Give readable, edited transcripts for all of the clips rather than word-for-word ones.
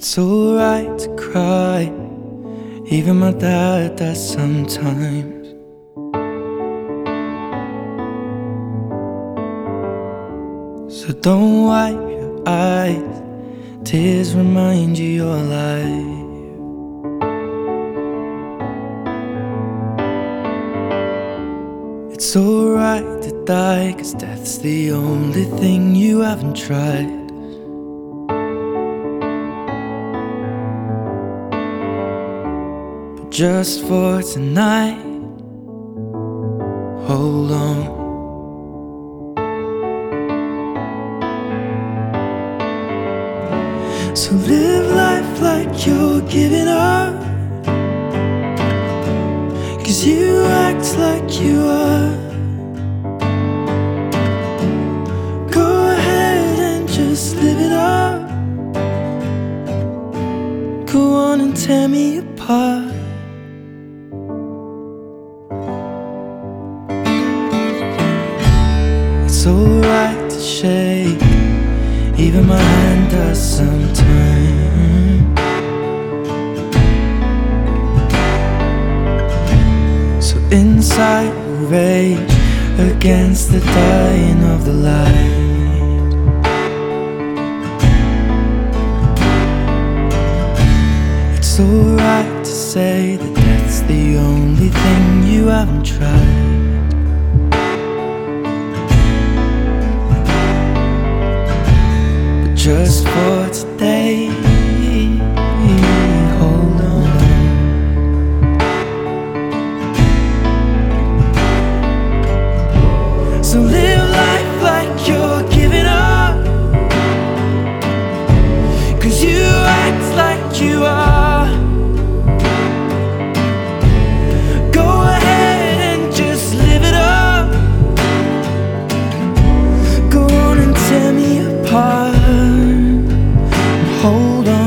It's alright to cry, even my dad does sometimes. So don't wipe your eyes, tears remind you you're alive. It's alright to die, 'cause death's the only thing you haven't tried. But just for tonight, hold on. So live life like you're giving up, 'cause you act like you are. Go ahead and just live it up. Go on and tear me apart. It's alright to shake, even my hand does sometimes. So inside we rage against the dying of the light. It's alright to say that that's the only thing you haven't tried. Just for today, hold on. So live life like you're giving up, 'cause you act like you are. Go ahead and just live it up. Go on and tear me apart. Hold on.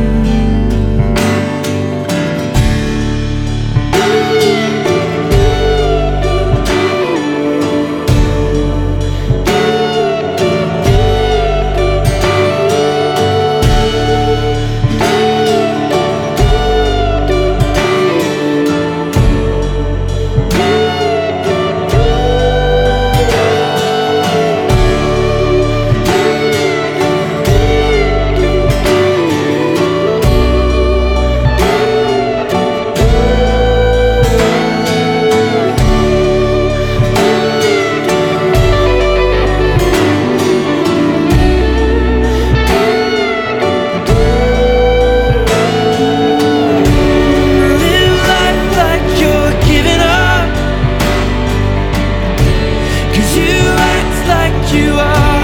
You are.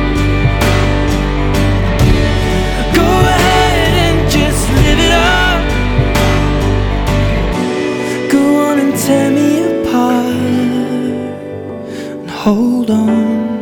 Go ahead and just live it up. Go on and tear me apart. And hold on.